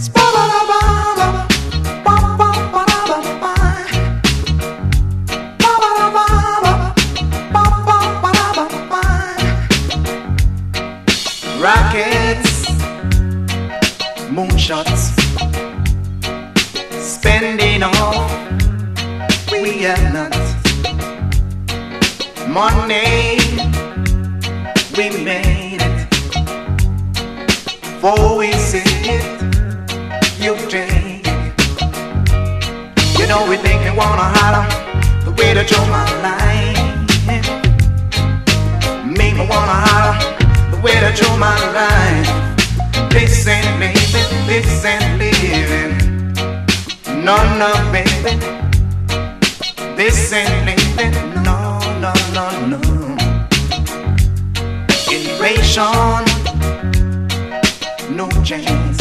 Rockets, moonshots, spending all we have not. Money, we made it. Before we see it, you take it. You know we think you wanna holler the way that you're my line. Make me wanna holler the way that you're my line. This ain't living, this ain't living. No, no, baby. This ain't living, no, no, no, no. Invasion, no chance.